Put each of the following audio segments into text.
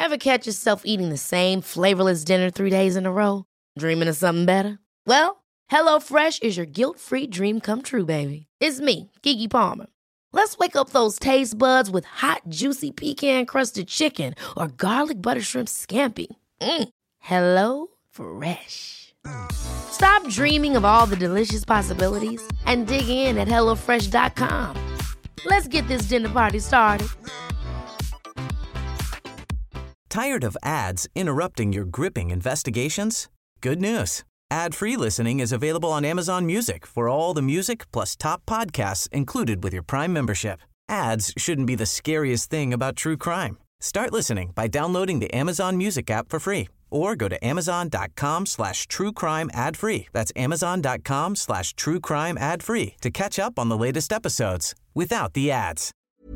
Ever catch yourself eating the same flavorless dinner 3 days in a row? Dreaming of something better? Well, HelloFresh is your guilt-free dream come true, baby. It's me, Keke Palmer. Let's wake up those taste buds with hot, juicy pecan-crusted chicken or garlic butter shrimp scampi. Hello Fresh. Stop dreaming of all the delicious possibilities and dig in at HelloFresh.com. Let's get this dinner party started. Tired of ads interrupting your gripping investigations? Good news. Ad-free listening is available on Amazon Music for all the music plus top podcasts included with your Prime membership. Ads shouldn't be the scariest thing about true crime. Start listening by downloading the Amazon Music app for free or go to amazon.com/truecrime ad-free. That's amazon.com/truecrime ad-free to catch up on the latest episodes without the ads.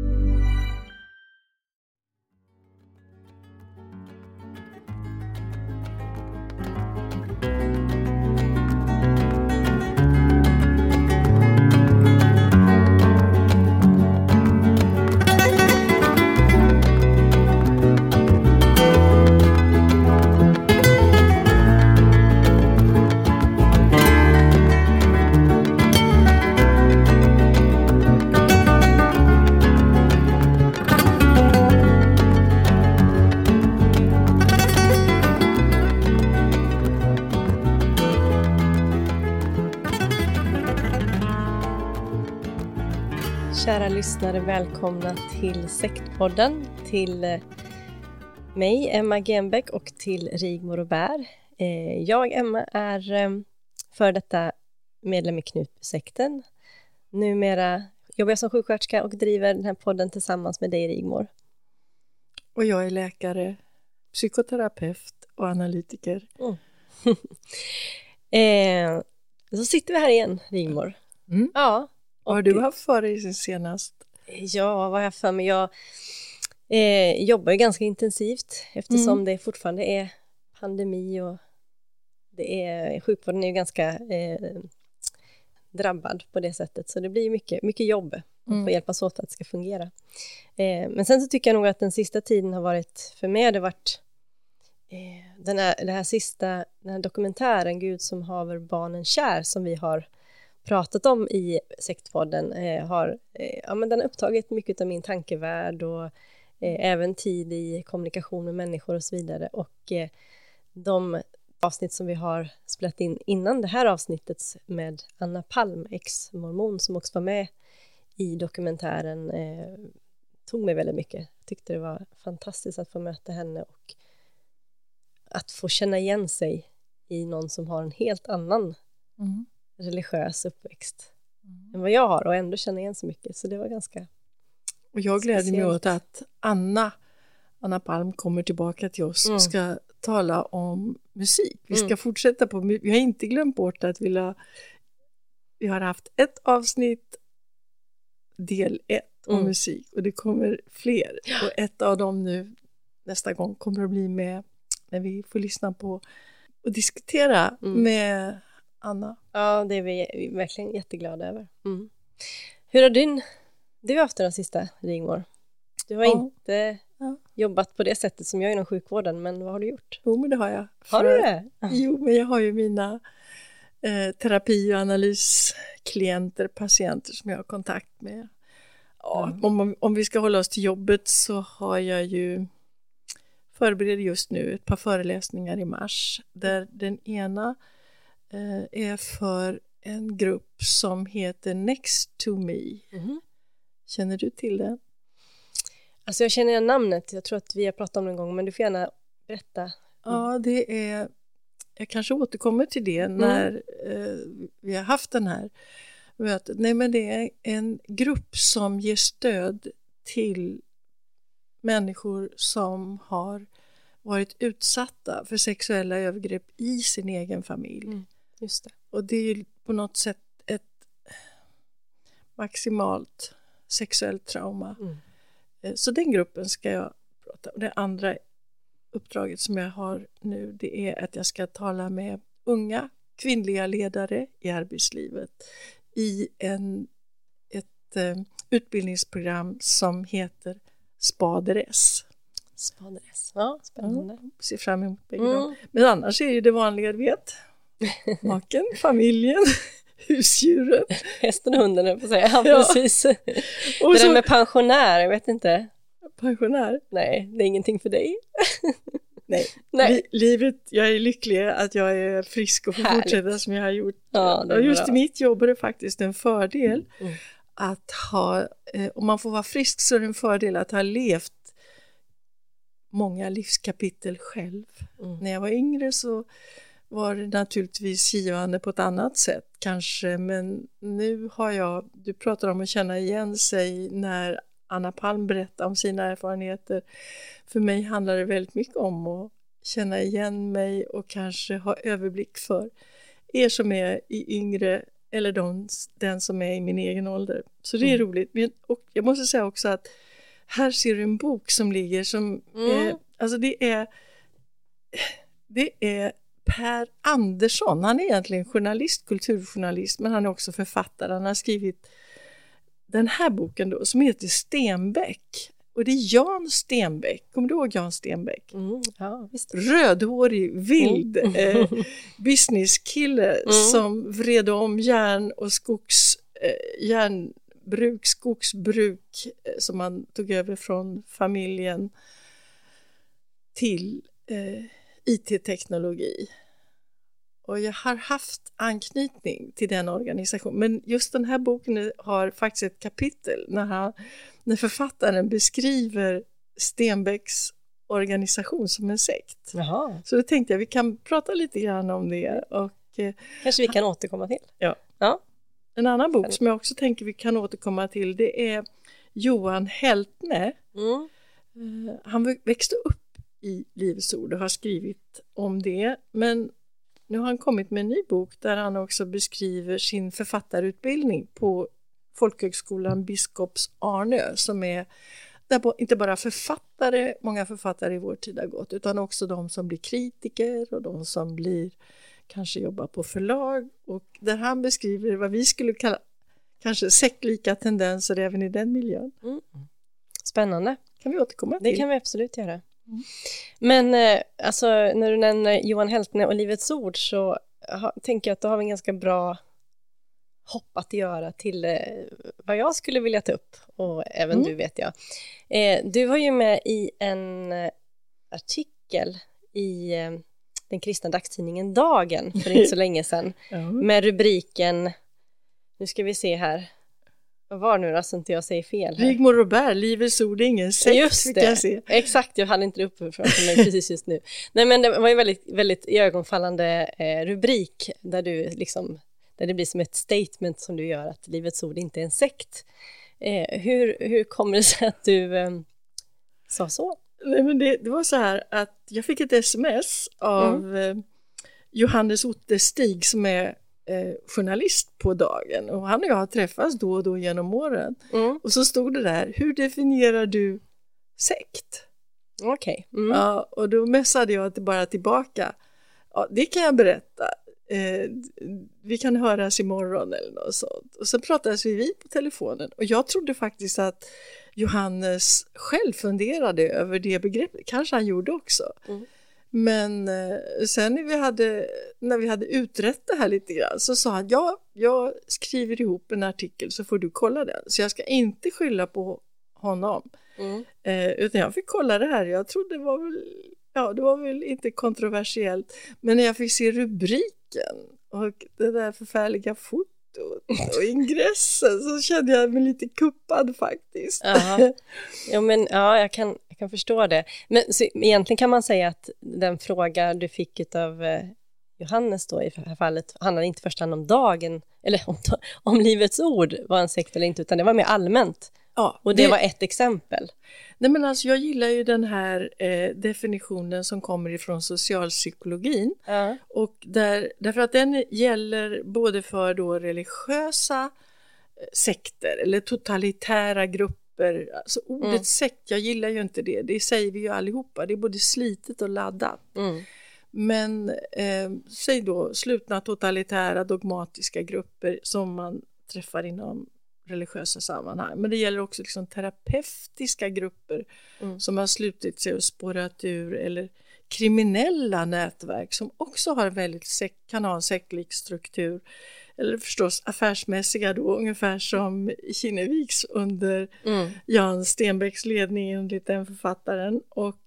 Kära lyssnare, välkomna till Sektpodden, till mig, Emma Genbeck, och till Rigmor och Bär. Jag, Emma, är för detta medlem i Knutbysekten. Numera jobbar jag som sjuksköterska och driver den här podden tillsammans med dig, Rigmor. Och jag är läkare, psykoterapeut och analytiker. Så sitter vi här igen, Rigmor. Ja. Vad har du haft för dig sen senast? Ja, vad har jag för mig? Jag jobbar ju ganska intensivt eftersom det fortfarande är pandemi och sjukvården är ju ganska drabbad på det sättet. Så det blir mycket jobb att få hjälpas åt att det ska fungera. Men sen så tycker jag nog att den sista tiden har varit, för mig har det varit den här dokumentären Gud som haver barnen kär, som vi har pratat om i Sektpodden, den har upptagit mycket av min tankevärld och även tid i kommunikation med människor och så vidare. Och de avsnitt som vi har spelat in innan det här avsnittet med Anna Palm, ex-mormon, som också var med i dokumentären, tog mig väldigt mycket. Jag tyckte det var fantastiskt att få möta henne och att få känna igen sig i någon som har en helt annan religiös uppväxt än vad jag har och ändå känner igen så mycket. Så det var ganska och jag gläder mig åt att Anna Palm kommer tillbaka till oss och ska tala om musik. Vi ska fortsätta på, vi har inte glömt bort att vi har haft ett avsnitt del 1 om musik och det kommer fler. Och ett av dem nu nästa gång kommer att bli med när vi får lyssna på och diskutera med Anna. Ja, det är vi verkligen jätteglada över. Hur har du haft den sista, Rigmor? Du har inte jobbat på det sättet som jag inom sjukvården, men vad har du gjort? Jo, men det har jag. Har du det? Jo, men jag har ju mina terapi- och analysklienter, patienter som jag har kontakt med. Ja, om vi ska hålla oss till jobbet så har jag ju förbereder just nu ett par föreläsningar i mars där den ena är för en grupp som heter Next to Me. Känner du till det? Alltså jag känner igen namnet. Jag tror att vi har pratat om det en gång, men du får gärna berätta. Ja, det är... Jag kanske återkommer till det när vi har haft den här mötet. Nej, men det är en grupp som ger stöd till människor som har varit utsatta för sexuella övergrepp i sin egen familj. Just det. Och det är ju på något sätt ett maximalt sexuellt trauma. Så den gruppen ska jag prata om. Det andra uppdraget som jag har nu, det är att jag ska tala med unga kvinnliga ledare i arbetslivet i ett utbildningsprogram som heter SPADRS. Spadres. Ja, spännande. Ser fram emot bägge dem. Men annars är det vanliga, du vet. Maken, familjen, husdjuren. Hästen och hunden, jag får säga. Ja, precis. Och det där med pensionär, jag vet inte. Pensionär? Nej, det är ingenting för dig. Nej. Livet, jag är lycklig att jag är frisk och får fortsätta som jag har gjort. Ja, och just i mitt jobb är det faktiskt en fördel att ha, om man får vara frisk så är det en fördel att ha levt många livskapitel själv. När jag var yngre så var det naturligtvis givande på ett annat sätt kanske, men nu har du pratar om att känna igen sig när Anna Palm berättar om sina erfarenheter. För mig handlar det väldigt mycket om att känna igen mig och kanske ha överblick för er som är i yngre eller den som är i min egen ålder. Så det är roligt. Och jag måste säga också att här ser du en bok som ligger som alltså det är Per Andersson. Han är egentligen journalist, kulturjournalist, men han är också författare. Han har skrivit den här boken då som heter Stenbeck. Och det är Jan Stenbeck. Kommer du ihåg Jan Stenbeck? Ja, visst. Rödhårig, vild businesskille som vred om skogsbruk som man tog över från familjen till IT-teknologi. Och jag har haft anknytning till den organisationen. Men just den här boken har faktiskt ett kapitel när författaren beskriver Stenbecks organisation som en sekt. Jaha. Så då tänkte jag vi kan prata lite grann om det. Och, kanske vi kan återkomma till. Ja. En annan bok som jag också tänker vi kan återkomma till, det är Johan Heltne. Han växte upp i Livets ord och har skrivit om det. Men nu har han kommit med en ny bok där han också beskriver sin författarutbildning på Folkhögskolan Biskops Arnö, som är där inte bara många författare i vår tid har gått, utan också de som blir kritiker och de som kanske jobbar på förlag, och där han beskriver vad vi skulle kalla kanske sektlika tendenser även i den miljön. Spännande. Kan vi återkomma till? Det kan vi absolut göra. Men alltså, när du nämner Johan Heltne och Livets ord så tänker jag att då har vi en ganska bra hopp att göra till vad jag skulle vilja ta upp, och även du vet jag. Du var ju med i en artikel i den kristna dagstidningen Dagen för inte så länge sedan med rubriken, nu ska vi se här, vad var nu då så inte jag säger fel här? Rigmor Robert, Livets ord är ingen sekt. Just det, exakt, jag hade inte det uppe för mig precis just nu. Nej, men det var ju väldigt, väldigt ögonfallande rubrik där du liksom, där det blir som ett statement som du gör att Livets ord inte är en sekt. Hur kommer det sig att du sa så? Nej, men det var så här att jag fick ett sms av Johannes Ottestig som är journalist på Dagen, och han och jag har träffats då och då genom åren. Och så stod det där, hur definierar du sekt? Okej. Ja, och då messade jag bara tillbaka. Ja, det kan jag berätta. Vi kan höras imorgon eller något sånt. Och så pratades vi på telefonen, och jag trodde faktiskt att Johannes själv funderade över det begreppet. Kanske han gjorde också. Men sen när vi hade utrett det här lite grann så sa han, jag skriver ihop en artikel så får du kolla den. Så jag ska inte skylla på honom. Utan jag fick kolla det här. Jag trodde det var väl inte kontroversiellt. Men när jag fick se rubriken och det där förfärliga fotot och ingressen så kände jag mig lite kuppad faktiskt. Jag kan förstå det. Men så, egentligen kan man säga att den fråga du fick av Johannes då i det här fallet handlar inte först om Dagen eller om Livets ord var en sekt eller inte, utan det var mer allmänt. Ja, och det var ett exempel. Nej, men alltså jag gillar ju den här definitionen som kommer ifrån socialpsykologin. Och därför att den gäller både för då religiösa sekter eller totalitära grupper. Alltså ordet sekt, jag gillar ju inte det. Det säger vi ju allihopa. Det är både slitet och laddat. Men säg då slutna totalitära dogmatiska grupper som man träffar inom religiösa sammanhang. Men det gäller också liksom terapeutiska grupper som har slutit sig och spårat ur, eller kriminella nätverk som också har väldigt kan ha en sektlik struktur. Eller förstås affärsmässiga då, ungefär som Kinneviks under Jan Stenbecks ledning enligt den författaren. Och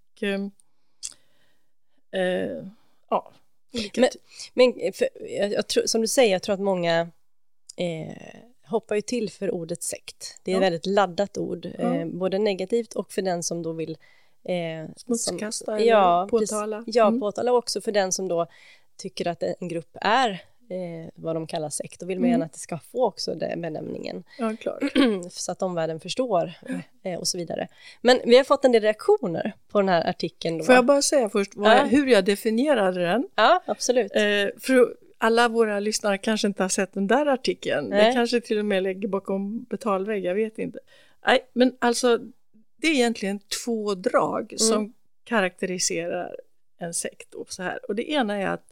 men jag tror, som du säger, jag tror att många hoppar ju till för ordet sekt. Det är ett väldigt laddat ord, både negativt och för den som då vill smutskasta eller påtala. Påtala, och också för den som då tycker att en grupp är vad de kallar sekt, och vill man gärna att det ska få också den benämningen. Ja, klart. Så att omvärlden förstår och så vidare. Men vi har fått en del reaktioner på den här artikeln då. Får jag bara säga först hur jag definierade den? Ja, absolut. För alla våra lyssnare kanske inte har sett den där artikeln. Det kanske till och med ligger bakom betalvägg, jag vet inte. Nej, men alltså det är egentligen 2 drag som karaktäriserar en sekt. Och så här. Och det ena är att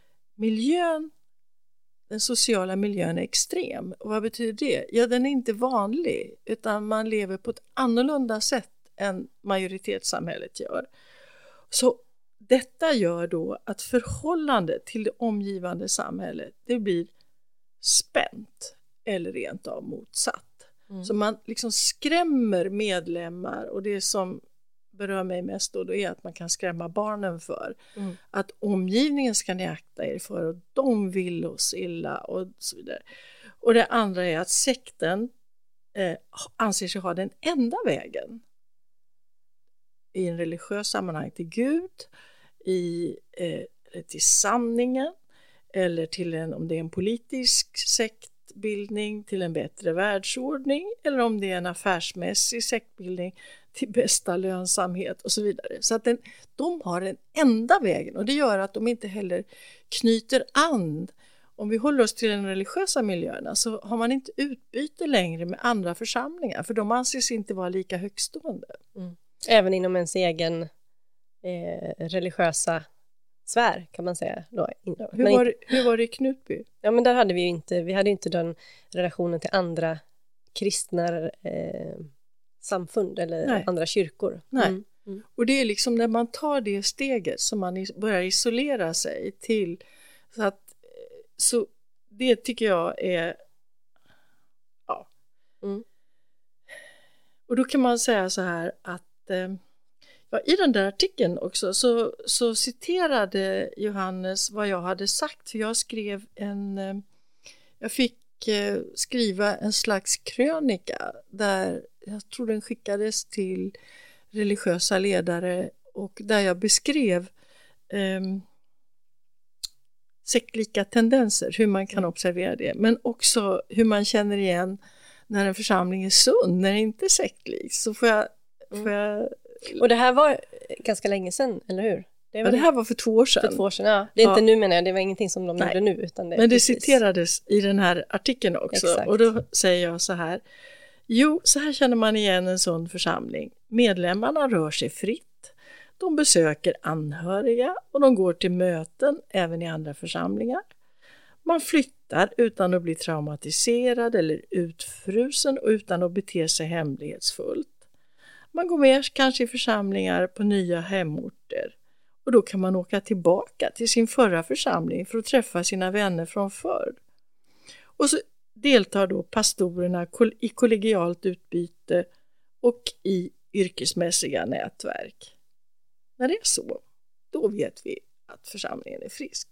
den sociala miljön är extrem. Och vad betyder det? Ja, den är inte vanlig, utan man lever på ett annorlunda sätt än majoritetssamhället gör. Så detta gör då att förhållandet till det omgivande samhället, det blir spänt eller rent av motsatt. Så man liksom skrämmer medlemmar, och det som berör mig mest då är att man kan skrämma barnen för att omgivningen ska ni akta er för, och de vill oss illa och så vidare. Och det andra är att sekten anser sig ha den enda vägen i en religiös sammanhang till Gud, till sanningen, eller till om det är en politisk sektbildning till en bättre världsordning, eller om det är en affärsmässig sektbildning till bästa lönsamhet och så vidare. Så att de har den enda vägen, och det gör att de inte heller knyter an. Om vi håller oss till den religiösa miljöerna så har man inte utbyte längre med andra församlingar, för de anses inte vara lika högstående. Även inom ens egen religiösa sfär kan man säga då. Hur var det i Knutby? Ja, men där hade vi hade inte den relationen till andra kristna samfund eller andra kyrkor. Nej. Och det är liksom när man tar det steget som man börjar isolera sig till, så det tycker jag är Och då kan man säga så här att i den där artikeln också så citerade Johannes vad jag hade sagt, för jag skrev jag fick skriva en slags krönika där jag tror den skickades till religiösa ledare, och där jag beskrev sektlika tendenser, hur man kan observera det, men också hur man känner igen när en församling är sund, när det inte är sektlik. Så får jag... Och det här var ganska länge sedan, eller hur? Det här var för 2 år sedan. För 2 år sedan, ja. Det är inte nu, menar jag. Det var ingenting som de gjorde nu. Utan men det citerades i den här artikeln också. Exakt. Och då säger jag så här. Jo, så här känner man igen en sån församling. Medlemmarna rör sig fritt. De besöker anhöriga och de går till möten även i andra församlingar. Man flyttar utan att bli traumatiserad eller utfrusen och utan att bete sig hemlighetsfullt. Man går med kanske i församlingar på nya hemorter, och då kan man åka tillbaka till sin förra församling för att träffa sina vänner från förr. Och så deltar då pastorerna i kollegialt utbyte och i yrkesmässiga nätverk. När det är så, då vet vi att församlingen är frisk.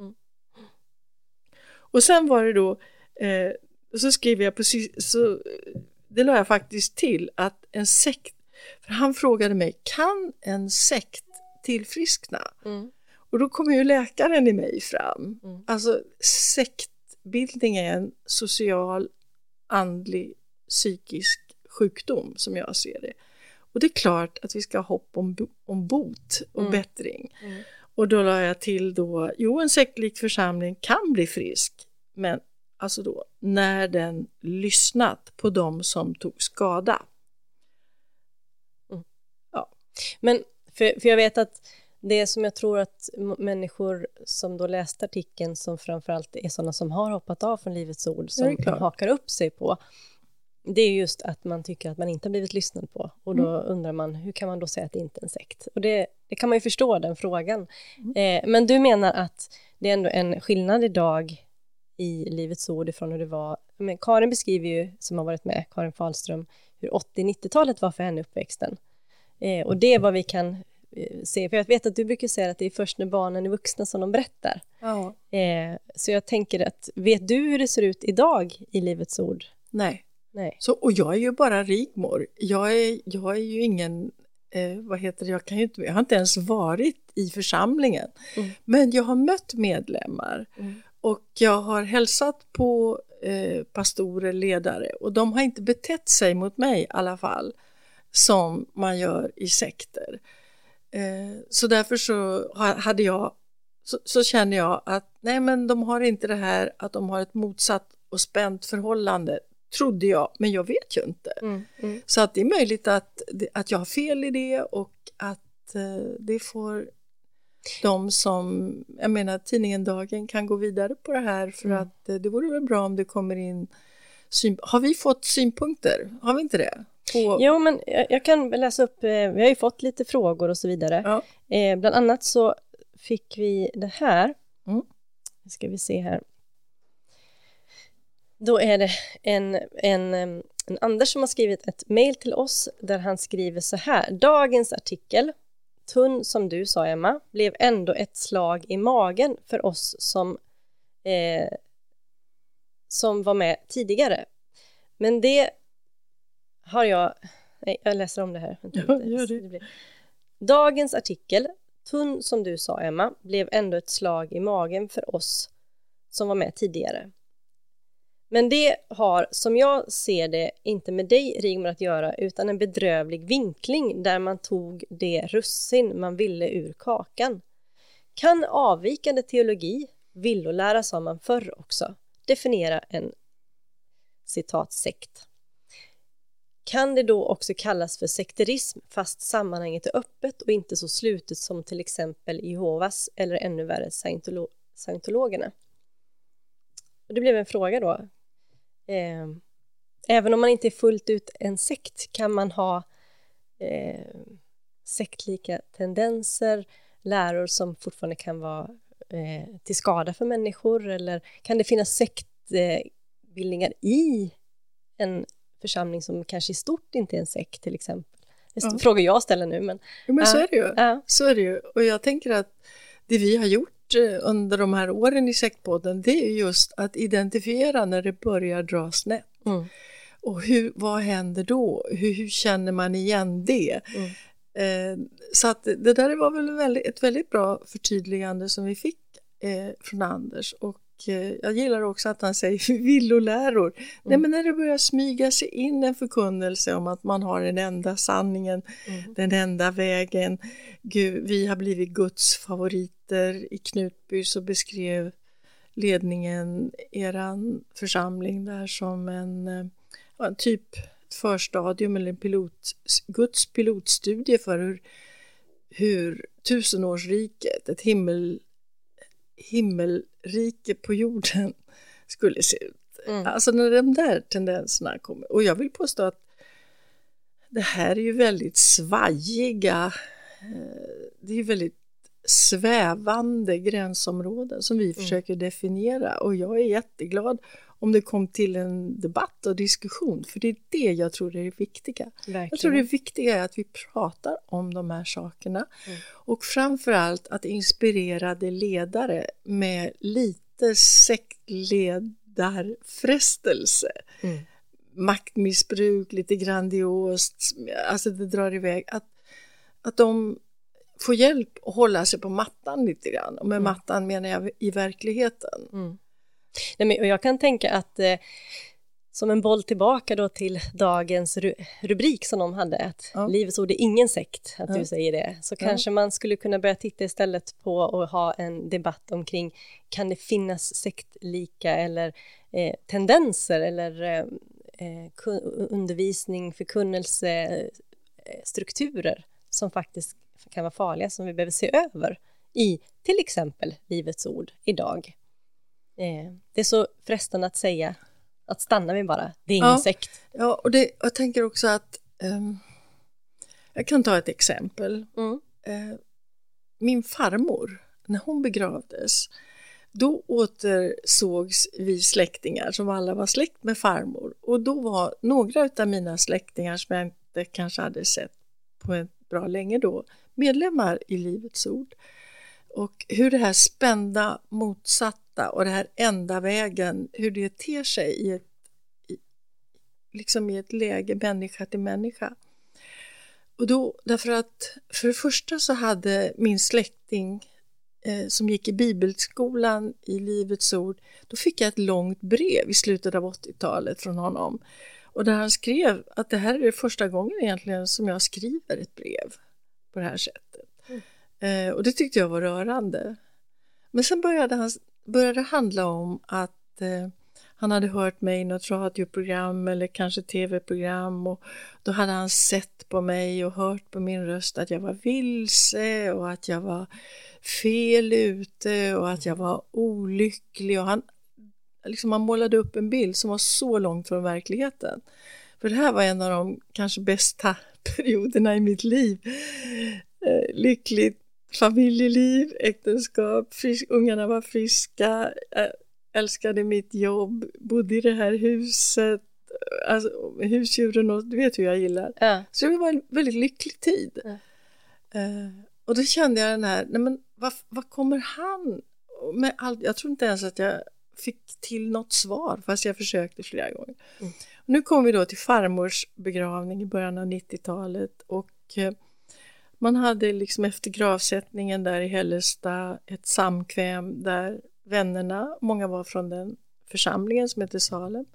Och sen var det då, så skrev jag det la jag faktiskt till att en sekt, för han frågade mig, kan en sekt tillfriskna? Och då kommer ju läkaren i mig fram. Alltså sektbildning är en social, andlig, psykisk sjukdom som jag ser det. Och det är klart att vi ska ha hopp om bot och bättring. Och då la jag till då, en sektlik församling kan bli frisk, men alltså då när den lyssnat på dem som tog skada. Ja. Men för jag vet att det som jag tror att människor som då läste artikeln, som framförallt är sådana som har hoppat av från Livets ord, som hakar upp sig på, det är just att man tycker att man inte har blivit lyssnad på. Och då undrar man, hur kan man då säga att det inte är en sekt? Och det kan man ju förstå, den frågan. Men du menar att det är ändå en skillnad idag i Livets ord ifrån hur det var. Men Karin beskriver ju, som har varit med, Karin Fahlström, hur 80-90-talet var för henne uppväxten. Och det är vad vi kan se. För jag vet att du brukar säga att det är först när barnen är vuxna som de berättar. Ja. Så jag tänker att, vet du hur det ser ut idag i Livets ord? Nej. Nej. Så, och jag är ju bara Rigmor. Jag är ju ingen, jag har inte ens varit i församlingen. Men jag har mött medlemmar. Och jag har hälsat på pastorer, ledare. Och de har inte betett sig mot mig i alla fall som man gör i sekter. Så därför så känner jag att nej, men de har inte det här att de har ett motsatt och spänt förhållande, trodde jag, men jag vet ju inte. Så att det är möjligt att jag har fel i det och att det får de som, jag menar, tidningen Dagen kan gå vidare på det här, för att det vore väl bra om det kommer in har vi fått synpunkter? Har vi inte det? Jo, men jag kan läsa upp, vi har ju fått lite frågor och så vidare. Ja. Bland annat så fick vi det här. Nu ska vi se här. Då är det en Anders som har skrivit ett mejl till oss där han skriver så här: dagens artikel, tunn som du sa Emma, blev ändå ett slag i magen för oss som var med tidigare. Men det har jag läser om det här. Gör det. Dagens artikel, tunn som du sa Emma, blev ändå ett slag i magen för oss som var med tidigare. Men det har, som jag ser det, inte med dig Rigmor att göra, utan en bedrövlig vinkling där man tog det russin man ville ur kakan. Kan avvikande teologi, villolära sa man förr också, definiera en citat sekt. Kan det då också kallas för sekterism fast sammanhanget är öppet och inte så slutet som till exempel Jehovas eller ännu värre scientologerna? Och det blev en fråga då. Även om man inte är fullt ut en sekt, kan man ha sektlika tendenser, läror som fortfarande kan vara till skada för människor, eller kan det finnas sektbildningar i en församling som kanske i stort inte är en sekt till exempel? Det är frågor jag ställer nu. Men så är det ju. Så är det ju. Och jag tänker att det vi har gjort under de här åren i sektpodden, det är just att identifiera när det börjar dra snett. Och vad händer då? Hur känner man igen det? Så att det där var väl ett väldigt bra förtydligande som vi fick från Anders. Och jag gillar också att han säger villoläror. Nej, men när det börjar smyga sig in en förkunnelse om att man har den enda sanningen, den enda vägen. Gud, vi har blivit Guds favoriter. I Knutby så beskrev ledningen eran församling där som en typ förstadium eller Guds pilotstudie för hur tusenårsriket, ett himmelrike på jorden skulle se ut. Alltså när de där tendenserna kommer. Och jag vill påstå att det här är ju väldigt svajiga, det är väldigt svävande gränsområden som vi försöker definiera. Och jag är jätteglad om det kom till en debatt och diskussion, för det är det jag tror är det viktiga. Verkligen. Jag tror det viktiga är att vi pratar om de här sakerna och framförallt att inspirerade ledare med lite sektledarfrestelse, maktmissbruk, lite grandiost, alltså det drar iväg, att de får hjälp att hålla sig på mattan lite grann, och med mattan menar jag i verkligheten. Nej, men jag kan tänka att som en boll tillbaka då till dagens rubrik som de hade, att Livets ord är ingen sekt, att du säger det, så kanske man skulle kunna börja titta istället på och ha en debatt omkring, kan det finnas sektlika eller tendenser eller undervisning, förkunnelse, strukturer som faktiskt kan vara farliga, som vi behöver se över i till exempel Livets ord idag. Det är så frestande att säga Att stanna vid bara, det är ingen sekt. Ja, och jag tänker också att jag kan ta ett exempel. Min farmor, när hon begravdes, då återsågs vi släktingar som alla var släkt med farmor. Och då var några av mina släktingar som jag inte kanske hade sett på ett bra länge då, medlemmar i Livets Ord. Och hur det här spända, motsatta och det här enda vägen, hur det ter sig i ett läge människa till människa. Och då, därför att för det första så hade min släkting som gick i bibelskolan i Livets Ord, då fick jag ett långt brev i slutet av 80-talet från honom. Och där han skrev att det här är det första gången egentligen som jag skriver ett brev på det här sättet. Och det tyckte jag var rörande. Men sen började det handla om att han hade hört mig i något radioprogram eller kanske tv-program, och då hade han sett på mig och hört på min röst att jag var vilse och att jag var fel ute och att jag var olycklig, och han målade upp en bild som var så långt från verkligheten. För det här var en av de kanske bästa perioderna i mitt liv. Lyckligt familjeliv, äktenskap, ungarna var friska, älskade mitt jobb, bodde i det här huset, alltså husdjuren, och du vet hur jag gillar. Ja. Så det var en väldigt lycklig tid. Ja. Och då kände jag den här, nej men vad kommer han med allt? Jag tror inte ens att jag fick till något svar, fast jag försökte flera gånger. Och nu kom vi då till farmors begravning i början av 90-talet, och man hade efter gravsättningen där i Hällestad ett samkväm där vännerna, många var från den församlingen som heter Salem.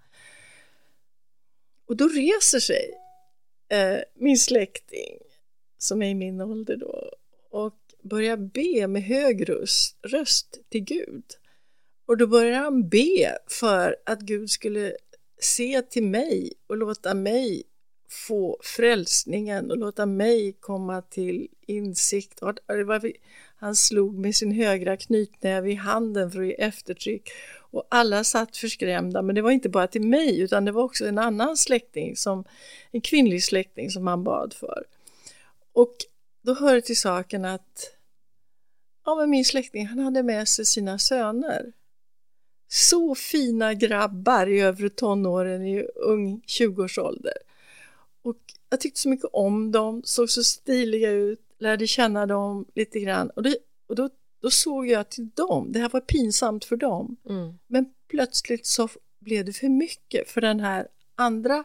Och då reser sig min släkting, som är i min ålder då, och börjar be med hög röst till Gud. Och då börjar han be för att Gud skulle se till mig och låta mig få frälsningen och låta mig komma till insikt. Han slog med sin högra knytnäve i handen för att ge eftertryck, och alla satt förskrämda, men det var inte bara till mig utan det var också en annan släkting, en kvinnlig släkting som han bad för. Och då hörde till saken att men min släkting, han hade med sig sina söner. Så fina grabbar i övre tonåren, i ung 20-årsålder. Och jag tyckte så mycket om dem, såg så stiliga ut, lärde känna dem lite grann. Och då såg jag till dem, det här var pinsamt för dem. Men plötsligt så blev det för mycket för den här andra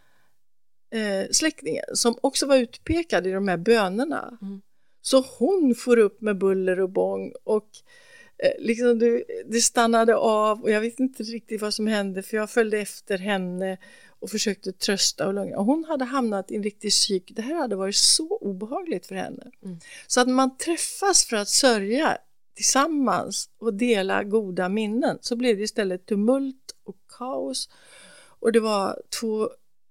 släktingen som också var utpekad i de här bönerna. Så hon får upp med buller och bång, och det stannade av, och jag vet inte riktigt vad som hände, för jag följde efter henne och försökte trösta och lugna. Och hon hade hamnat i en riktig psyk. Det här hade varit så obehagligt för henne. Så att man träffas för att sörja tillsammans och dela goda minnen, så blev det istället tumult och kaos. Och det var 2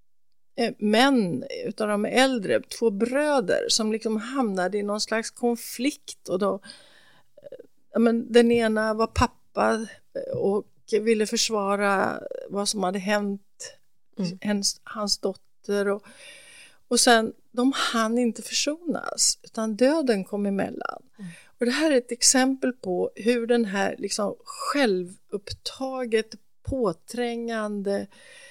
män utav de äldre, 2 bröder som hamnade i någon slags konflikt, och då den ena var pappa och ville försvara vad som hade hänt hans dotter, och sen de hann inte försonas, utan döden kom emellan. Och det här är ett exempel på hur den här självupptaget, påträngande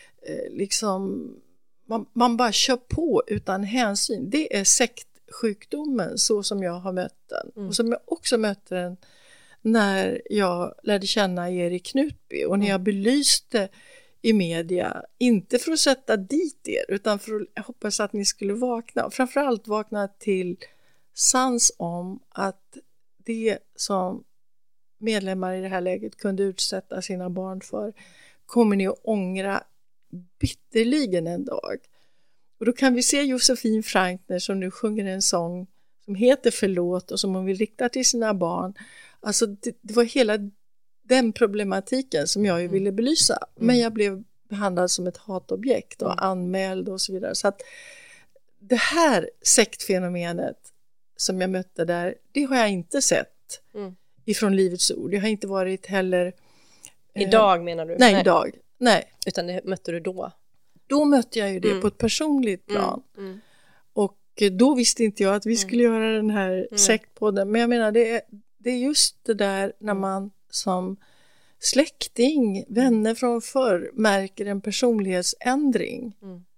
man bara kör på utan hänsyn. Det är sektsjukdomen, så som jag har mött den. Och som jag också mötte den när jag lärde känna Erik Knutby, och när jag belyste i media, inte för att sätta dit er, utan för att, jag hoppas att ni skulle vakna, och framförallt vakna till sans om att det som medlemmar i det här läget kunde utsätta sina barn för, kommer ni att ångra bitterligen en dag. Och då kan vi se Josefin Frankner som nu sjunger en sång som heter Förlåt, och som hon vill rikta till sina barn. Alltså det var hela den problematiken som jag ju ville belysa. Men jag blev behandlad som ett hatobjekt och anmäld och så vidare. Så att det här sektfenomenet som jag mötte där, det har jag inte sett ifrån Livets Ord. Jag har inte varit heller... Idag menar du? Nej, idag. Nej. Utan det mötte du då? Då mötte jag ju det på ett personligt plan. Och då visste inte jag att vi skulle göra den här sektpodden. Men jag menar, det är just det där när man som släkting, vänner från förr märker en personlighetsändring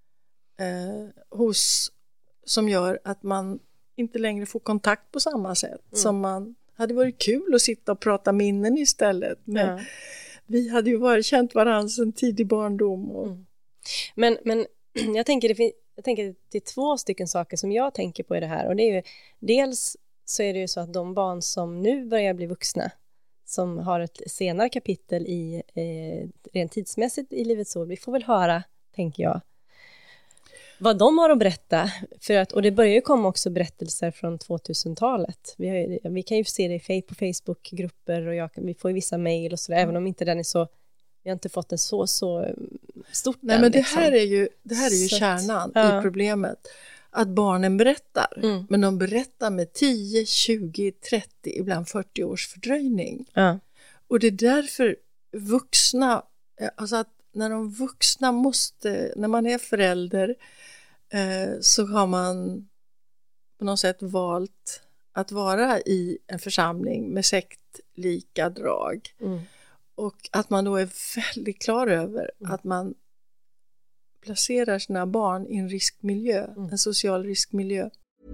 som gör att man inte längre får kontakt på samma sätt som man hade varit kul att sitta och prata minnen istället. Men vi hade ju känt varandra sedan tidig barndom. Och... Men jag tänker det är 2 stycken saker som jag tänker på i det här. Och det är ju, dels så är det ju så att de barn som nu börjar bli vuxna, som har ett senare kapitel i rent tidsmässigt i Livets ord, vi får väl höra, tänker jag, vad de har att berätta. Och det börjar ju komma också berättelser från 2000-talet. Vi kan ju se det på Facebook-grupper och vi får ju vissa mejl och sådär, även om inte den är så, vi har inte fått den så stort. Nej, men det här är ju kärnan i problemet. Att barnen berättar, men de berättar med 10, 20, 30, ibland 40 års fördröjning. Och det är därför vuxna, alltså att när de vuxna när man är förälder, så har man på något sätt valt att vara i en församling med sektlika drag. Och att man då är väldigt klar över att man placerar sina barn i en riskmiljö, en social riskmiljö.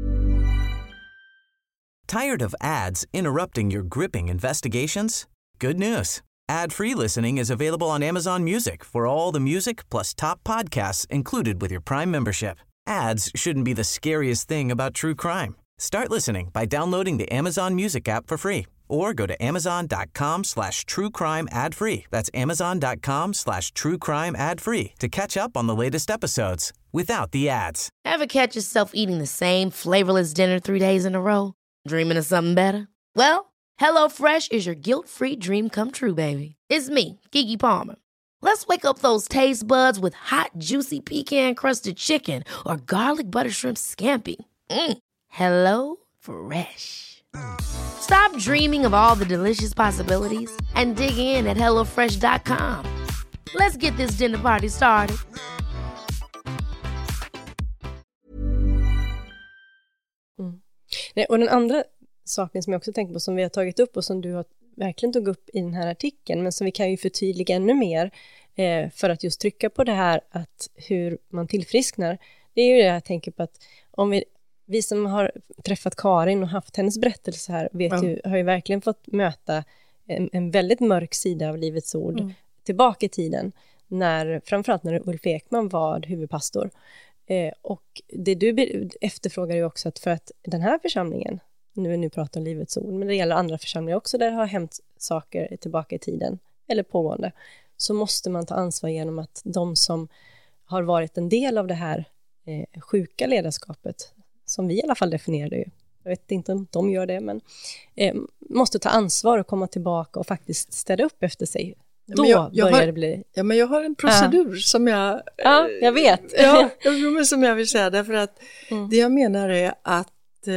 Tired of ads interrupting your gripping investigations? Good news. Ad-free listening is available on Amazon Music for all the music plus top podcasts included with your Prime membership. Ads shouldn't be the scariest thing about true crime. Start listening by downloading the Amazon Music app for free or go to amazon.com/truecrime ad-free. That's amazon.com/truecrime ad-free to catch up on the latest episodes without the ads. Ever catch yourself eating the same flavorless dinner 3 days in a row? Dreaming of something better? Well, HelloFresh is your guilt-free dream come true, baby. It's me, Keke Palmer. Let's wake up those taste buds with hot, juicy pecan-crusted chicken or garlic butter shrimp scampi. Hello Fresh. Stop dreaming of all the delicious possibilities and dig in at HelloFresh.com. Let's get this dinner party started. Nej, och den andra saken som jag också tänker på, som vi har tagit upp och som du har verkligen tog upp i den här artikeln, men som vi kan ju förtydliga ännu mer för att just trycka på det här att hur man tillfrisknar, det är ju det jag tänker på, att om vi som har träffat Karin och haft hennes berättelse här har ju verkligen fått möta en väldigt mörk sida av Livets ord tillbaka i tiden, framförallt när Ulf Ekman var huvudpastor. Och det du efterfrågar ju också, att för att den här församlingen, nu pratar om Livets ord, men det gäller andra församlingar också där det har hänt saker tillbaka i tiden eller pågående, så måste man ta ansvar genom att de som har varit en del av det här sjuka ledarskapet, som vi i alla fall definierade ju, jag vet inte om de gör det, men måste ta ansvar och komma tillbaka och faktiskt städa upp efter sig. Då börjar det bli... Ja, men jag har en procedur som jag... Ja, jag vet. Som jag vill säga, därför att det jag menar är att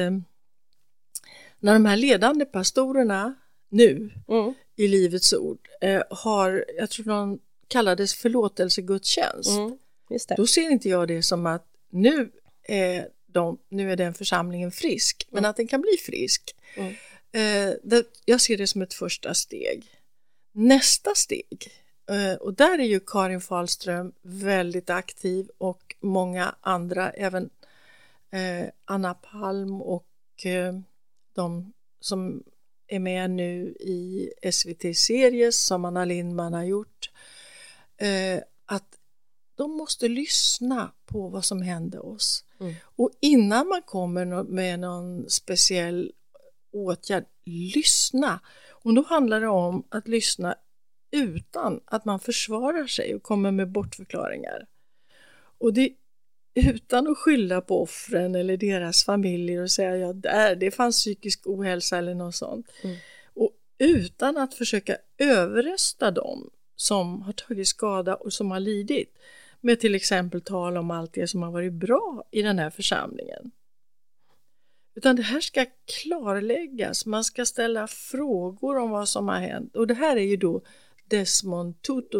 när de här ledande pastorerna nu i Livets ord har, jag tror de kallades förlåtelsegudstjänst, just det. Då ser inte jag det som att nu är den församlingen frisk, men att den kan bli frisk. Jag ser det som ett första steg. Nästa steg, och där är ju Karin Fahlström väldigt aktiv, och många andra, även Anna Palm och de som är med nu i SVT-serier som Anna Lindman har gjort, att de måste lyssna på vad som händer oss. Och innan man kommer med någon speciell åtgärd, lyssna. Och då handlar det om att lyssna utan att man försvarar sig och kommer med bortförklaringar. Och det utan att skylla på offren eller deras familjer och säga det fanns psykisk ohälsa eller något sånt. Och utan att försöka överrösta dem som har tagit skada och som har lidit, med till exempel tal om allt det som har varit bra i den här församlingen. Utan det här ska klarläggas, man ska ställa frågor om vad som har hänt. Och det här är ju då Desmond Tutus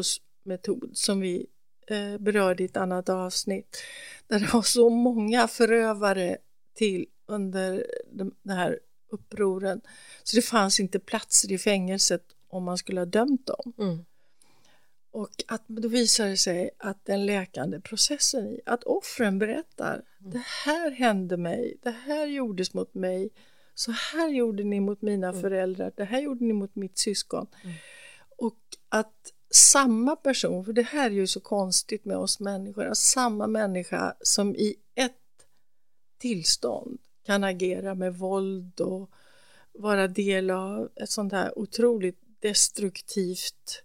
metod som vi berörde i ett annat avsnitt. Där det var så många förövare till under den här upproren. Så det fanns inte platser i fängelset om man skulle ha dömt dem. Mm. Och att då visar det sig att den läkande processen i att offren berättar det här hände mig, det här gjordes mot mig, så här gjorde ni mot mina föräldrar, det här gjorde ni mot mitt syskon. Och att samma person, för det här är ju så konstigt med oss människor, att samma människa som i ett tillstånd kan agera med våld och vara del av ett sånt här otroligt destruktivt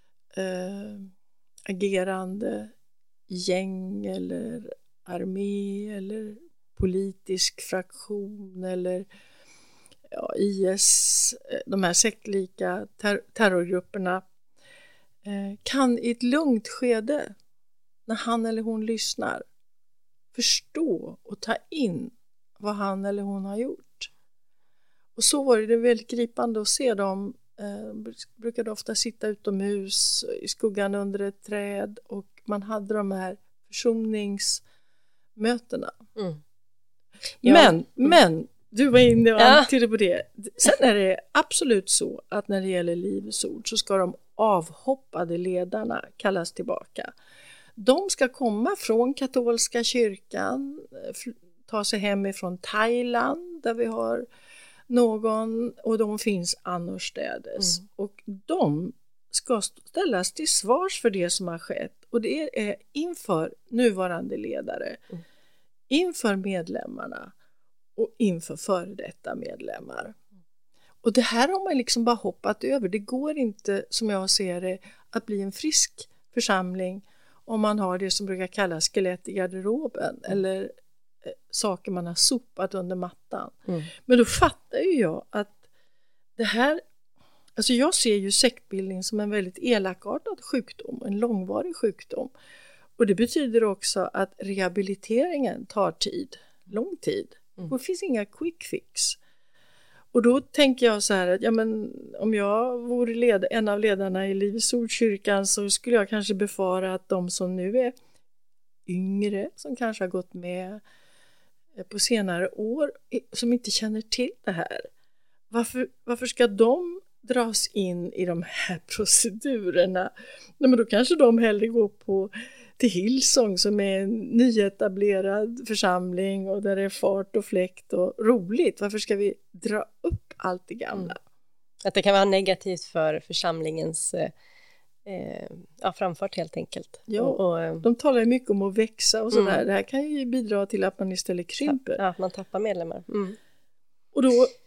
agerande gäng eller armé eller politisk fraktion eller IS, de här sektlika terrorgrupperna kan i ett lugnt skede när han eller hon lyssnar förstå och ta in vad han eller hon har gjort. Och så var det väldigt gripande att se dem. Brukade ofta sitta utomhus i skuggan under ett träd och man hade de här försoningsmötena. Men du var inne och antydde på det. Sen är det absolut så att när det gäller Livets ord så ska de avhoppade ledarna kallas tillbaka. De ska komma från katolska kyrkan, ta sig hemifrån Thailand där vi har någon, och de finns annorstädes. Och de ska ställas till svars för det som har skett. Och det är inför nuvarande ledare, inför medlemmarna och inför före detta medlemmar. Och det här har man liksom bara hoppat över. Det går inte, som jag ser det, att bli en frisk församling om man har det som brukar kallas skelett i garderoben eller saker man har sopat under mattan. Men då fattar ju jag att det här, alltså jag ser ju sektbildning som en väldigt elakartad sjukdom, en långvarig sjukdom. Och det betyder också att rehabiliteringen tar tid, lång tid. Och det finns inga quick fix. Och då tänker jag så här att om jag vore en av ledarna i Livets ordskyrkan så skulle jag kanske befara att de som nu är yngre, som kanske har gått med på senare år, som inte känner till det här. Varför ska de dras in i de här procedurerna? Nej, men då kanske de hellre går till Hillsong som är en nyetablerad församling och där det är fart och fläkt och roligt. Varför ska vi dra upp allt det gamla? Att det kan vara negativt för församlingens framfart helt enkelt. Ja, de talar ju mycket om att växa och sådär. Det här kan ju bidra till att man istället krymper. Ja, man tappar medlemmar. Och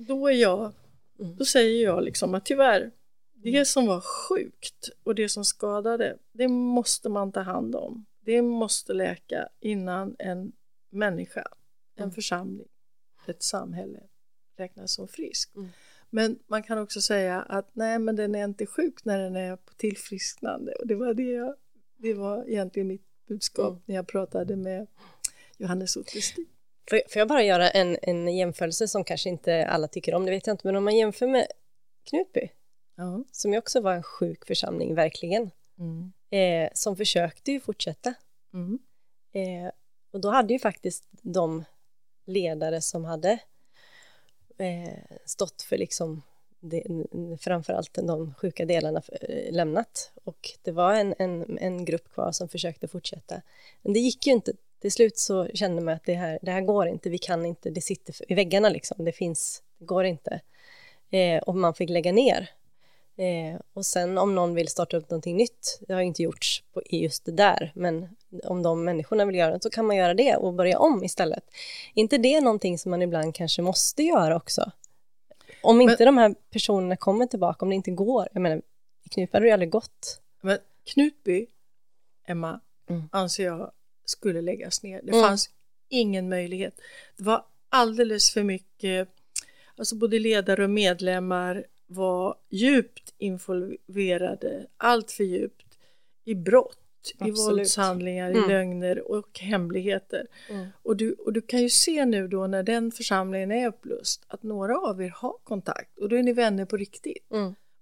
då säger jag liksom att tyvärr, det som var sjukt och det som skadade, det måste man ta hand om. Det måste läka innan en människa, en församling, ett samhälle räknas som frisk. Men man kan också säga att nej, men den är inte sjuk när den är på tillfrisknande. Och det var egentligen mitt budskap när jag pratade med Johannes Ottestig. Får jag bara göra en jämförelse som kanske inte alla tycker om, det vet jag inte. Men om man jämför med Knutby, som ju också var en sjuk församling, verkligen. Som försökte ju fortsätta. Och då hade ju faktiskt de ledare som hade stått för liksom framförallt de sjuka delarna lämnat. Och det var en grupp kvar som försökte fortsätta. Men det gick ju inte. Till slut så kände man att det här går inte, vi kan inte, det sitter i väggarna liksom, det går inte. Och man fick lägga ner. Och sen om någon vill starta upp någonting nytt, det har ju inte gjorts i just det där, men om de människorna vill göra det så kan man göra det och börja om istället. Inte det är någonting som man ibland kanske måste göra också? Om inte de här personerna kommer tillbaka, om det inte går, jag menar, i Knutby hade det aldrig gått. Men Knutby, Emma, anser jag skulle läggas ner. Det fanns ingen möjlighet. Det var alldeles för mycket, alltså både ledare och medlemmar var djupt involverade, allt för djupt i brott, i våldshandlingar, i lögner och hemligheter. Och du kan ju se nu då när den församlingen är upplöst att några av er har kontakt och då är ni vänner på riktigt.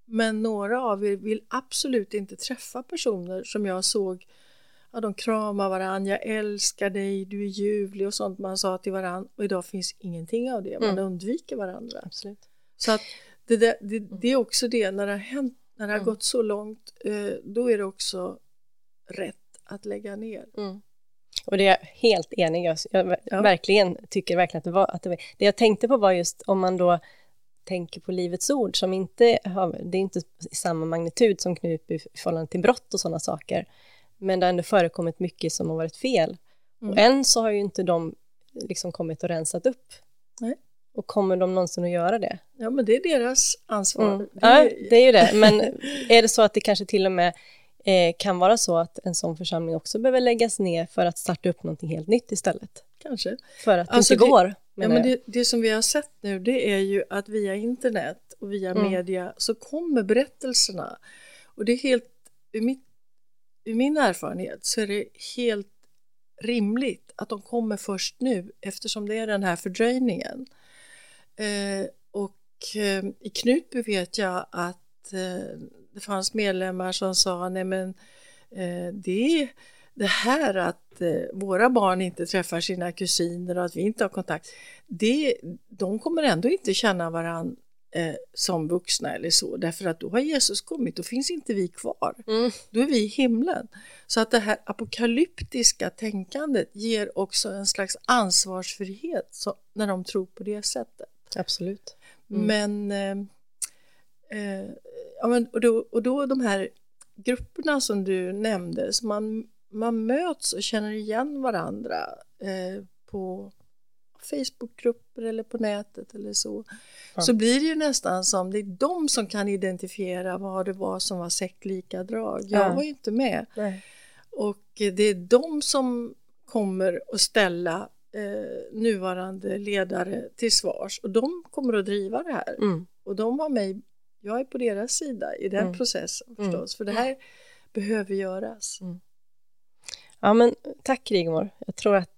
Men några av er vill absolut inte träffa personer som jag såg. Ja, de kramar varandra, jag älskar dig, du är ljuvlig och sånt man sa till varandra. Och idag finns ingenting av det, man undviker varandra. Absolut. Så att det är också det, när det har hänt, när det har gått så långt, då är det också rätt att lägga ner. Och det är jag helt enig. Jag verkligen tycker verkligen att det var. Det jag tänkte på var just om man då tänker på Livets ord som inte har, det är inte i samma magnitud som Knut i förhållande till brott och sådana saker. Men det har ändå förekommit mycket som har varit fel. Och än så har ju inte de liksom kommit och rensat upp. Nej. Och kommer de någonsin att göra det? Ja, men det är deras ansvar. Ja, det är ju det. Men är det så att det kanske till och med kan vara så att en sån församling också behöver läggas ner för att starta upp någonting helt nytt istället? Kanske. För att det inte går. Men det som vi har sett nu, det är ju att via internet och via media så kommer berättelserna. Och det är helt, i min erfarenhet så är det helt rimligt att de kommer först nu eftersom det är den här fördröjningen. I Knutby vet jag att det fanns medlemmar som sa nej men det här att våra barn inte träffar sina kusiner och att vi inte har kontakt, de kommer ändå inte känna varandra som vuxna eller så, därför att då har Jesus kommit, då finns inte vi kvar. Då är vi i himlen. Så att det här apokalyptiska tänkandet ger också en slags ansvarsfrihet när de tror på det sättet. Absolut. Men och då de här grupperna som du nämnde, så man möts och känner igen varandra på Facebookgrupper eller på nätet eller så. Så blir det ju nästan som det är de som kan identifiera vad det var som var sektlika drag. Jag var ju inte med. Nej. Och det är de som kommer att ställa nuvarande ledare till svars. Och de kommer att driva det här. Och de har mig, jag är på deras sida i den processen förstås. För det här behöver göras. Ja, men tack Rigmor. Jag tror att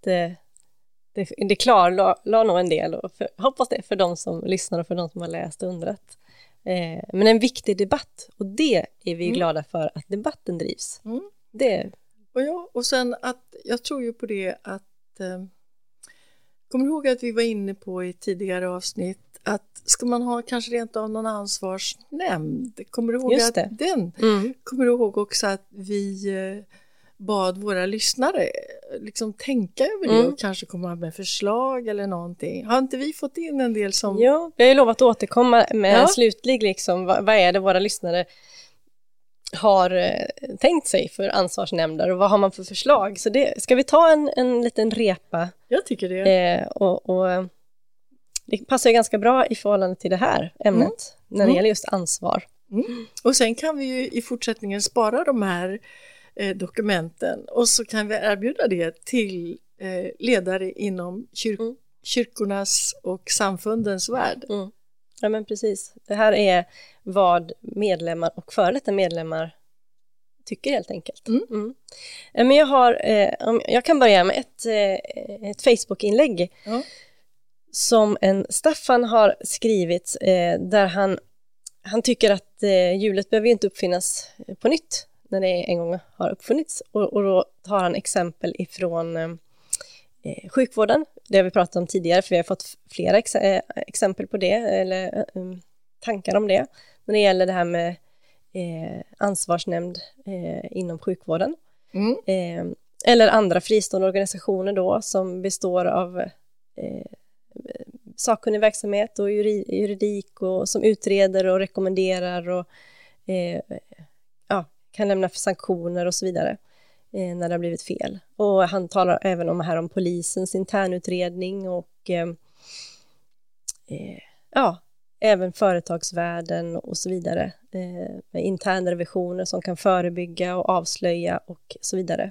det klarlade nog en del. Och hoppas det för de som lyssnar och för de som har läst och undrat. Men en viktig debatt. Och det är vi glada för att debatten drivs. Det. Och sen att jag tror ju på det att kommer du ihåg att vi var inne på i tidigare avsnitt att ska man ha kanske rent av någon ansvarsnämnd? Kommer du ihåg just att den? Kommer du ihåg också att vi bad våra lyssnare liksom tänka över det och kanske komma med förslag eller någonting. Har inte vi fått in en del som... Jo, vi har ju lovat att återkomma med en slutlig liksom, vad är det våra lyssnare har tänkt sig för ansvarsnämnder och vad har man för förslag? Så det, ska vi ta en liten repa? Jag tycker det. Och det passar ju ganska bra i förhållande till det här ämnet när det gäller just ansvar. Och sen kan vi ju i fortsättningen spara de här dokumenten och så kan vi erbjuda det till ledare inom kyrkornas och samfundens värld. Ja, men precis. Det här är vad medlemmar och före detta medlemmar tycker helt enkelt. Men jag kan börja med ett Facebook-inlägg som en Staffan har skrivit där han tycker att hjulet behöver inte uppfinnas på nytt när det en gång har uppfunnits. Och då tar han exempel ifrån sjukvården. Det har vi pratat om tidigare för vi har fått flera exempel på det eller tankar om det. När det gäller det här med ansvarsnämnd inom sjukvården. Eller andra fristående organisationer då som består av sakkunnig verksamhet och juridik och som utreder och rekommenderar och kan lämna för sanktioner och så vidare när det har blivit fel. Och han talar även om polisens internutredning och även företagsvärlden och så vidare. Med internrevisioner som kan förebygga och avslöja och så vidare.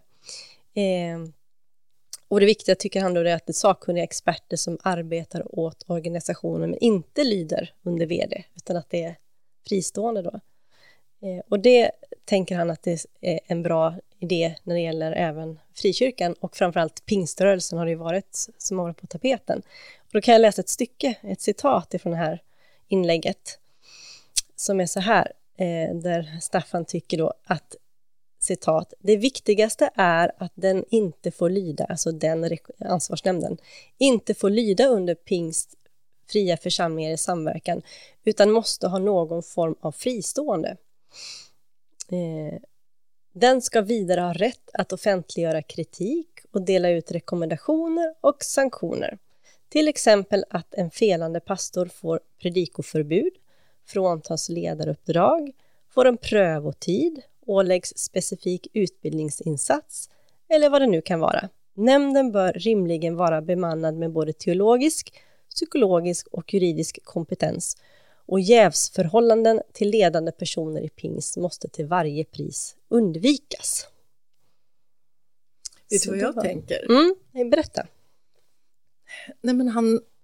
Och det viktiga tycker han då är att det är sakkunniga experter som arbetar åt organisationen men inte lyder under vd utan att det är fristående då. Och det tänker han att det är en bra idé när det gäller även frikyrkan och framförallt pingströrelsen har det ju varit som har varit på tapeten. Och då kan jag läsa ett citat ifrån det här inlägget som är så här. där Staffan tycker då att, citat, det viktigaste är att den inte får lyda, alltså den ansvarsnämnden, inte får lyda under pingst fria församlingar i samverkan, utan måste ha någon form av fristående. Den ska vidare ha rätt att offentliggöra kritik och dela ut rekommendationer och sanktioner. Till exempel att en felande pastor får predikoförbud, fråntas ledaruppdrag, får en prövotid, åläggs specifik utbildningsinsats eller vad det nu kan vara. Nämnden bör rimligen vara bemannad med både teologisk, psykologisk och juridisk kompetens, och jävsförhållanden till ledande personer i pingst måste till varje pris undvikas. Vet du vad jag tänker? Berätta. Nej, men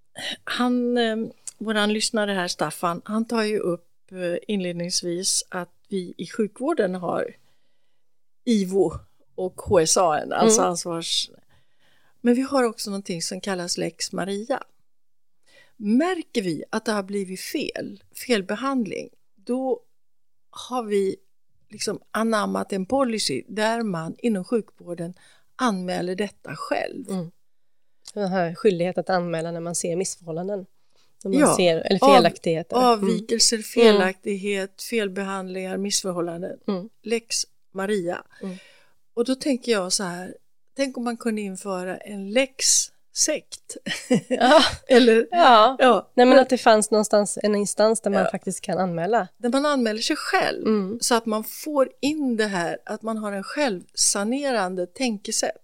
våran lyssnare här, Staffan, han tar ju upp inledningsvis att vi i sjukvården har IVO och HSA, alltså ansvars... Men vi har också någonting som kallas Lex Maria. Märker vi att det har blivit felbehandling, då har vi liksom anammat en policy där man inom sjukvården anmäler detta själv. Den här skyldighet att anmäla när man ser missförhållanden. När man ser, eller felaktigheter. Avvikelser, felaktighet, felbehandlingar, missförhållanden. Lex Maria. Och då tänker jag så här, tänk om man kunde införa en lex-sekt. Eller, Nej, men att det fanns någonstans en instans där man faktiskt kan anmäla. Där man anmäler sig själv. Så att man får in det här, att man har en självsanerande tänkesätt.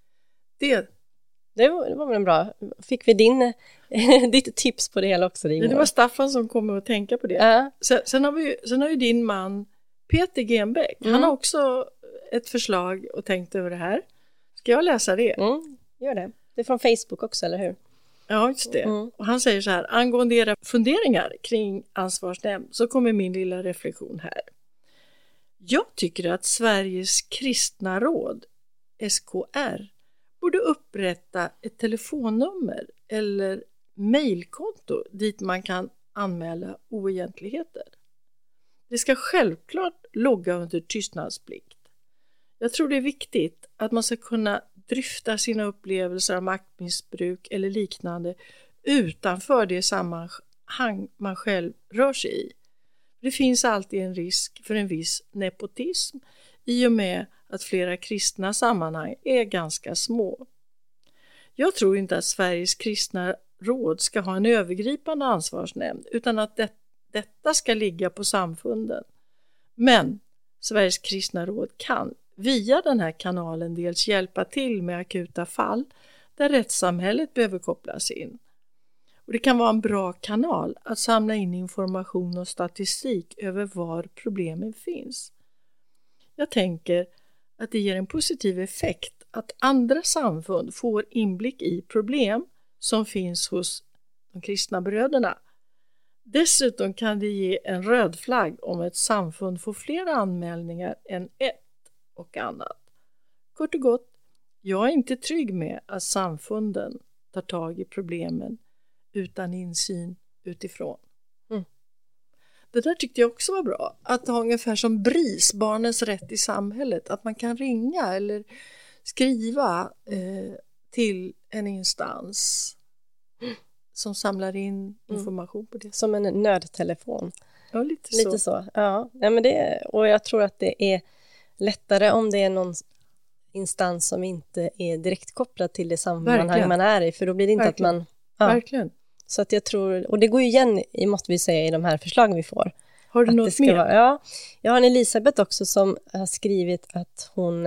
Det var väl bra. Fick vi ditt tips på det hela också? Det var Staffan som kom att tänka på det. Sen har ju din man Peter Genbeck. Han har också ett förslag och tänkt över det här. Ska jag läsa det? Gör det. Det är från Facebook också, eller hur? Ja, just det. Och han säger så här: angående era funderingar kring ansvarsnämnd så kommer min lilla reflektion här. Jag tycker att Sveriges kristna råd, SKR, borde upprätta ett telefonnummer eller mejlkonto dit man kan anmäla oegentligheter. Det ska självklart logga under tystnadsplikt. Jag tror det är viktigt att man ska kunna dryfta sina upplevelser av maktmissbruk eller liknande utanför det sammanhang man själv rör sig i. Det finns alltid en risk för en viss nepotism i och med att flera kristna sammanhang är ganska små. Jag tror inte att Sveriges kristna råd ska ha en övergripande ansvarsnämnd, utan att detta ska ligga på samfunden. Men Sveriges kristna råd kan via den här kanalen dels hjälpa till med akuta fall där rättssamhället behöver kopplas in. Och det kan vara en bra kanal att samla in information och statistik över var problemen finns. Jag tänker att det ger en positiv effekt att andra samfund får inblick i problem som finns hos de kristna bröderna. Dessutom kan det ge en röd flagg om ett samfund får fler anmälningar än ett och annat. Kort och gott, jag är inte trygg med att samfunden tar tag i problemen utan insyn utifrån. Det där tyckte jag också var bra. Att ha ungefär som BRIS, barnens rätt i samhället. Att man kan ringa eller skriva till en instans som samlar in information på det. Som en nödtelefon. Ja, lite så. Ja, men och jag tror att det är lättare om det är någon instans som inte är direkt kopplad till det sammanhang man är i. För då blir det inte att man... Ja. Verkligen. Så att jag tror, och det går ju igen, måste vi säga, i de här förslagen vi får. Har du något mer? Jag har en Elisabeth också som har skrivit att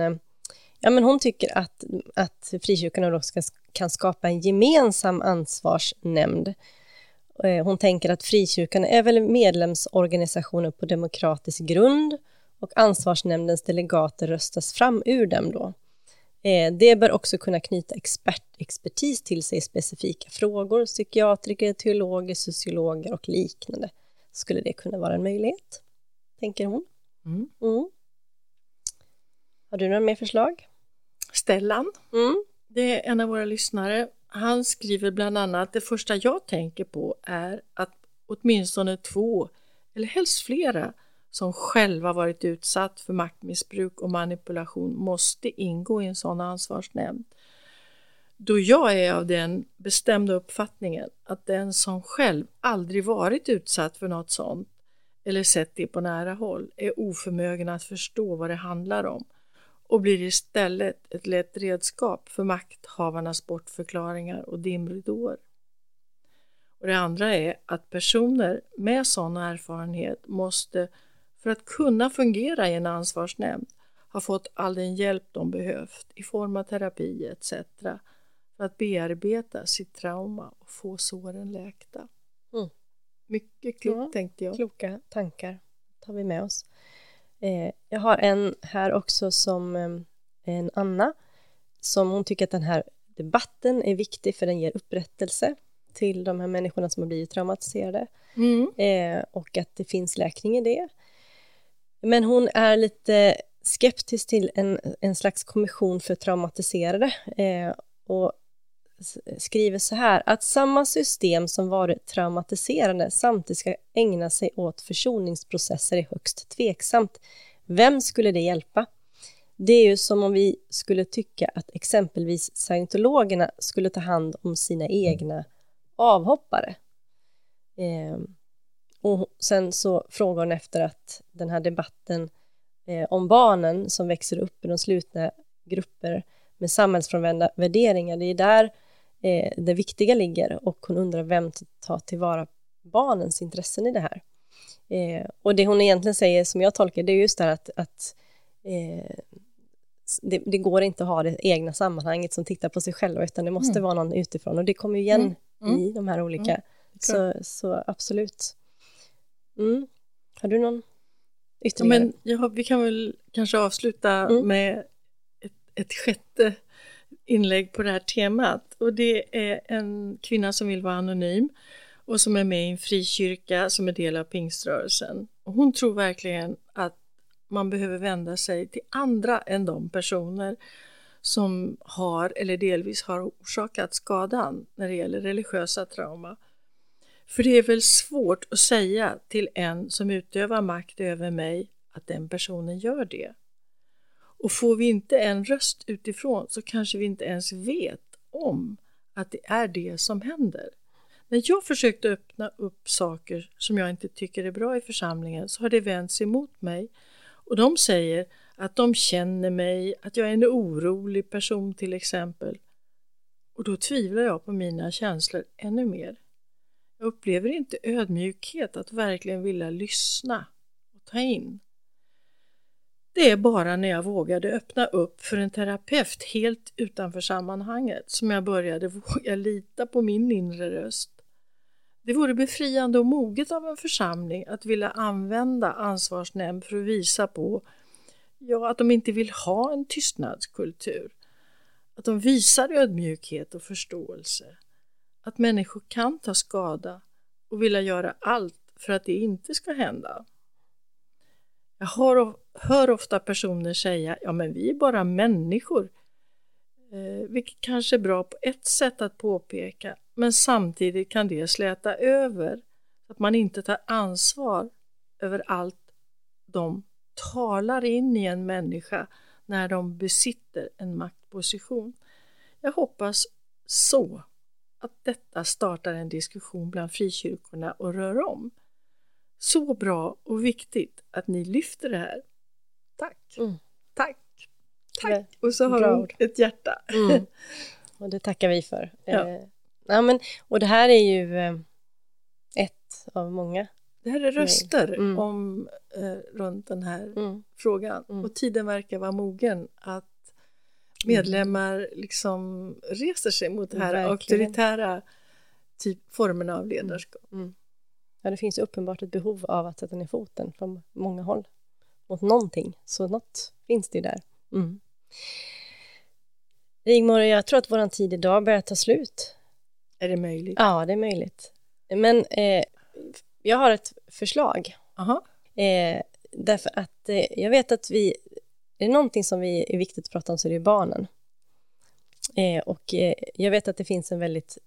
hon tycker att frikyrkorna då kan skapa en gemensam ansvarsnämnd. Hon tänker att frikyrkorna är väl medlemsorganisationer på demokratisk grund och ansvarsnämndens delegater röstas fram ur dem då. Det bör också kunna knyta expertis till sig i specifika frågor, psykiatriker, teologer, sociologer och liknande. Skulle det kunna vara en möjlighet, tänker hon. Har du några mer förslag? Stellan, det är en av våra lyssnare. Han skriver bland annat: det första jag tänker på är att åtminstone 2 eller helst flera som själva varit utsatt för maktmissbruk och manipulation måste ingå i en sån ansvarsnämnd. Då jag är av den bestämda uppfattningen att den som själv aldrig varit utsatt för något sånt eller sett det på nära håll är oförmögen att förstå vad det handlar om och blir istället ett lätt redskap för makthavarnas bortförklaringar och dimridåer. Och det andra är att personer med sån erfarenhet måste, för att kunna fungera i en ansvarsnämnd, ha fått all den hjälp de behövt i form av terapi etc. för att bearbeta sitt trauma och få såren läkta. Mycket klokt, tänkte jag. Kloka tankar tar vi med oss. Jag har en här också som en Anna, som hon tycker att den här debatten är viktig för den ger upprättelse till de här människorna som har blivit traumatiserade. Och att det finns läkning i det. Men hon är lite skeptisk till en slags kommission för traumatiserade och skriver så här, att samma system som varit traumatiserande samtidigt ska ägna sig åt försoningsprocesser är högst tveksamt. Vem skulle det hjälpa? Det är ju som om vi skulle tycka att exempelvis scientologerna skulle ta hand om sina egna avhoppare. Och sen så frågar hon efter att den här debatten om barnen som växer upp i de slutna grupper med samhällsfrånvända värderingar, det är där det viktiga ligger, och hon undrar vem tar tillvara barnens intressen i det här. Och det hon egentligen säger, som jag tolkar, det är just det här att det går inte att ha det egna sammanhanget som tittar på sig själva, utan det måste vara någon utifrån, och det kommer ju igen i de här olika så absolut. Har du någon ytterligare? Ja, men vi kan väl kanske avsluta med ett sjätte inlägg på det här temat, och det är en kvinna som vill vara anonym och som är med i en frikyrka som är del av pingströrelsen, och hon tror verkligen att man behöver vända sig till andra än de personer som har eller delvis har orsakat skadan när det gäller religiösa trauma. För det är väl svårt att säga till en som utövar makt över mig att den personen gör det. Och får vi inte en röst utifrån så kanske vi inte ens vet om att det är det som händer. När jag försökte öppna upp saker som jag inte tycker är bra i församlingen så har det vänts emot mig. Och de säger att de känner mig, att jag är en orolig person till exempel. Och då tvivlar jag på mina känslor ännu mer. Jag upplever inte ödmjukhet att verkligen vilja lyssna och ta in. Det är bara när jag vågade öppna upp för en terapeut helt utanför sammanhanget som jag började våga lita på min inre röst. Det vore befriande och moget av en församling att vilja använda ansvarsnämnd för att visa på att de inte vill ha en tystnadskultur. Att de visar ödmjukhet och förståelse. Att människor kan ta skada och vilja göra allt för att det inte ska hända. Jag hör ofta personer säga, men vi är bara människor. Vilket kanske är bra på ett sätt att påpeka, men samtidigt kan det släta över så att man inte tar ansvar över allt de talar in i en människa när de besitter en maktposition. Jag hoppas så att detta startar en diskussion bland frikyrkorna och rör om. Så bra och viktigt att ni lyfter det här. Tack. Tack. Och så har hon ett hjärta. Och det tackar vi för. Och det här är ju ett av många. Det här är röster om runt den här frågan. Och tiden verkar vara mogen att medlemmar liksom reser sig mot det här auktoritära formerna av ledarskap. Ja, det finns uppenbart ett behov av att sätta ner foten från många håll mot någonting. Så något finns det där. Rigmor, jag tror att våran tid idag börjar ta slut. Är det möjligt? Ja, det är möjligt. Men jag har ett förslag. Därför att jag vet att det är någonting som vi är viktigt att prata om, så det är barnen. Och jag vet att det finns en väldigt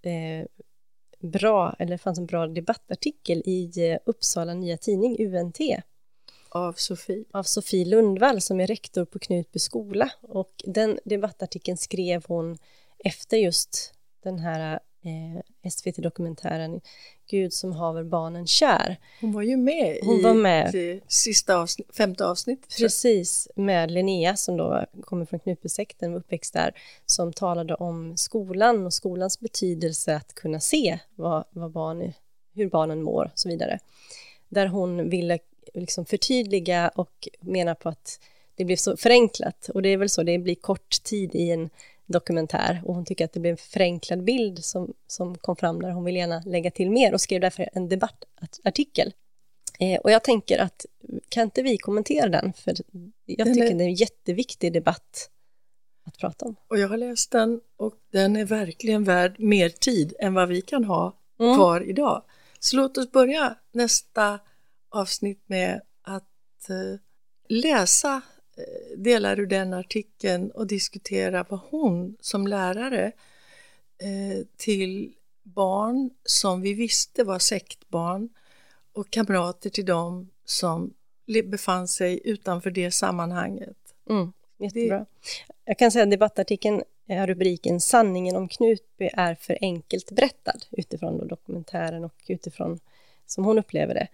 fanns en bra debattartikel i Uppsala Nya Tidning, UNT, av Sofie. Av Sofie Lundvall som är rektor på Knutby skola. Och den debattartikeln skrev hon efter just den här SVT-dokumentären Gud som haver barnen kär. Hon var ju med i sista femte avsnittet. Precis, med Linnea som då kommer från Knutbysekten, var uppväxt där, som talade om skolan och skolans betydelse att kunna se hur barnen mår och så vidare. Där hon ville liksom förtydliga och menar på att det blev så förenklat. Och det är väl så, det blir kort tid i en dokumentär. Och hon tycker att det blev en förenklad bild som kom fram där. Hon vill gärna lägga till mer och skrev därför en debattartikel. Och jag tänker att kan inte vi kommentera den? För jag tycker det är en jätteviktig debatt att prata om. Och jag har läst den och den är verkligen värd mer tid än vad vi kan ha kvar idag. Så låt oss börja nästa avsnitt med att läsa delar ur den artikeln och diskutera vad hon som lärare till barn som vi visste var sektbarn och kamrater till dem som befann sig utanför det sammanhanget. Jättebra. Jag kan säga att debattartikeln har rubriken Sanningen om Knutby är för enkelt berättad utifrån då dokumentären och utifrån som hon upplever det.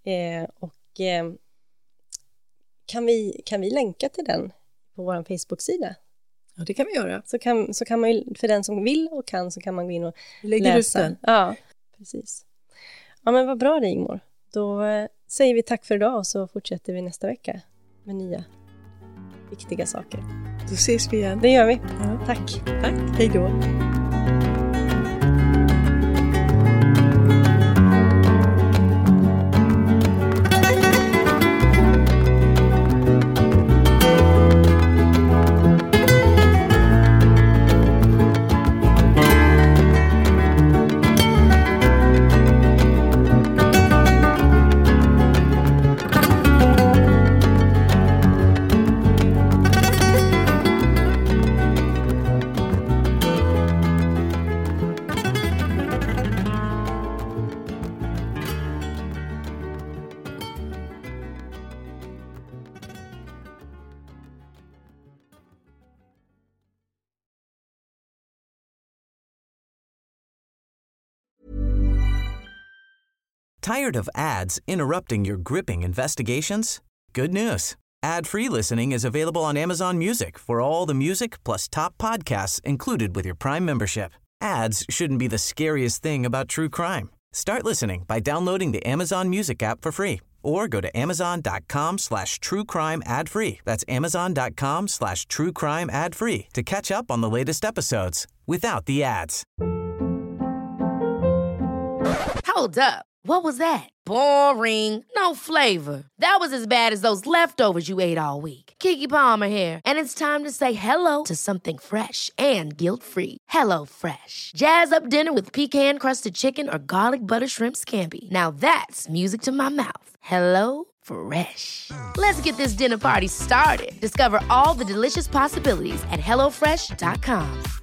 Kan vi länka till den på vår Facebook-sida? Ja, det kan vi göra. Så kan man ju, för den som vill och kan, så kan man gå in och lägger läsa. Ut den. Ja, precis. Ja, men vad bra Rigmor. Då säger vi tack för idag och så fortsätter vi nästa vecka med nya viktiga saker. Då ses vi igen. Det gör vi. Ja. Tack. Hej då. Tired of ads interrupting your gripping investigations? Good news. Ad-free listening is available on Amazon Music for all the music plus top podcasts included with your Prime membership. Ads shouldn't be the scariest thing about true crime. Start listening by downloading the Amazon Music app for free or go to amazon.com/truecrime ad-free. That's amazon.com/truecrime ad-free to catch up on the latest episodes without the ads. Hold up. What was that? Boring. No flavor. That was as bad as those leftovers you ate all week. Keke Palmer here, and it's time to say hello to something fresh and guilt-free. Hello Fresh. Jazz up dinner with pecan-crusted chicken or garlic butter shrimp scampi. Now that's music to my mouth. Hello Fresh. Let's get this dinner party started. Discover all the delicious possibilities at hellofresh.com.